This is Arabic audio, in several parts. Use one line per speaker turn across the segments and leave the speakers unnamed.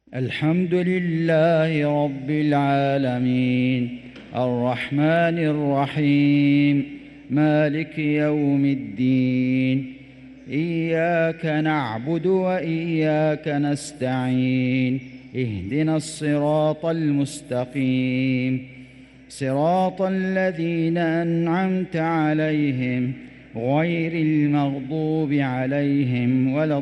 الحمد لله رب العالمين الرحمن الرحيم مالك يوم الدين إياك نعبد وإياك نستعين اهدنا الصراط المستقيم صراط الذين أنعمت عليهم غير المغضوب عليهم ولا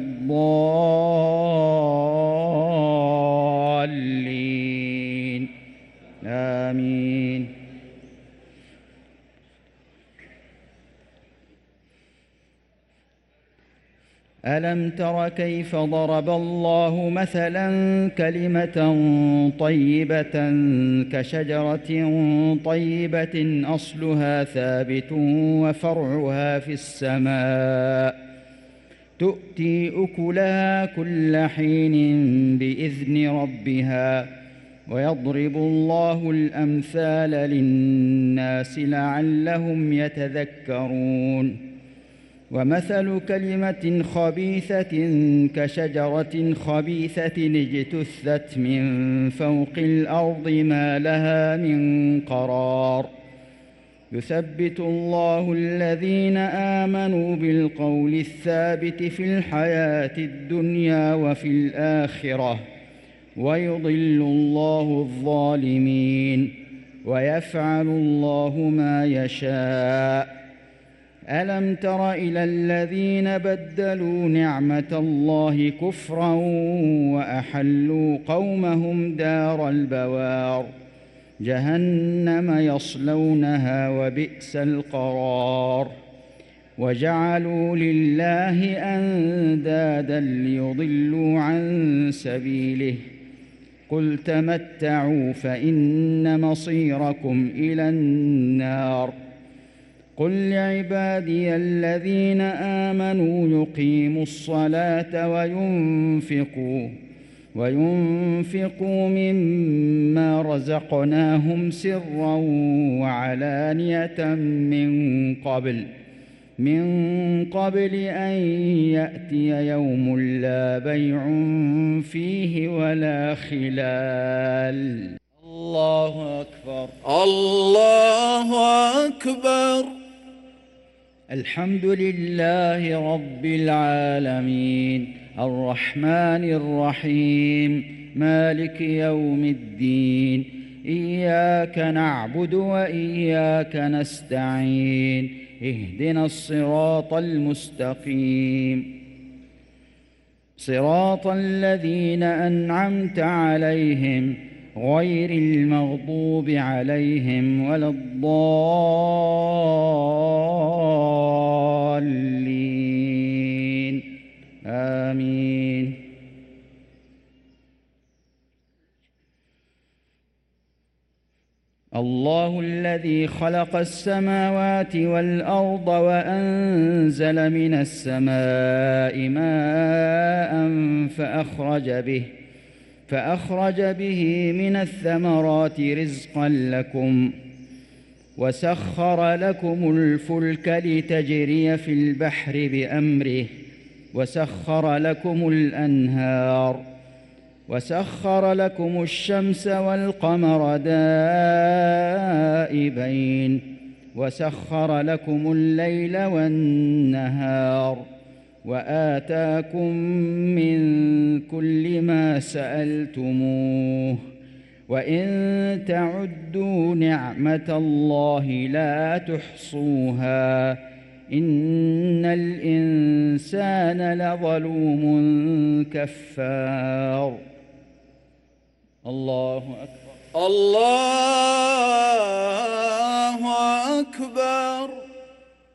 الضالين آمين. ألم تر كيف ضرب الله مثلا كلمة طيبة كشجرة طيبة أصلها ثابت وفرعها في السماء تؤتي أكلها كل حين بإذن ربها ويضرب الله الأمثال للناس لعلهم يتذكرون. ومثل كلمة خبيثة كشجرة خبيثة اجتثت من فوق الأرض ما لها من قرار يثبت الله الذين آمنوا بالقول الثابت في الحياة الدنيا وفي الآخرة ويضل الله الظالمين ويفعل الله ما يشاء. ألم تر إلى الذين بدلوا نعمة الله كفرا وأحلوا قومهم دار البوار جهنم يصلونها وبئس القرار وجعلوا لله أندادا ليضلوا عن سبيله قل تمتعوا فإن مصيركم إلى النار. قل لعبادي الذين آمنوا يقيموا الصلاة وينفقوا مما رزقناهم سرا وعلانية من قبل أن يأتي يوم لا بيع فيه ولا خلال. الله أكبر
الله أكبر.
الحمد لله رب العالمين الرحمن الرحيم مالك يوم الدين إياك نعبد وإياك نستعين اهدنا الصراط المستقيم صراط الذين أنعمت عليهم غير المغضوب عليهم ولا الضالين آمين. الله الذي خلق السماوات والأرض وأنزل من السماء ماء فأخرج به من الثمرات رزقا لكم وسخر لكم الفلك لتجري في البحر بأمره وسخر لكم الأنهار وسخر لكم الشمس والقمر دائبين وسخر لكم الليل والنهار وآتاكم من كل ما سألتموه وإن تعدوا نعمة الله لا تحصوها إن الإنسان لظلوم كفار. الله أكبر
الله أكبر.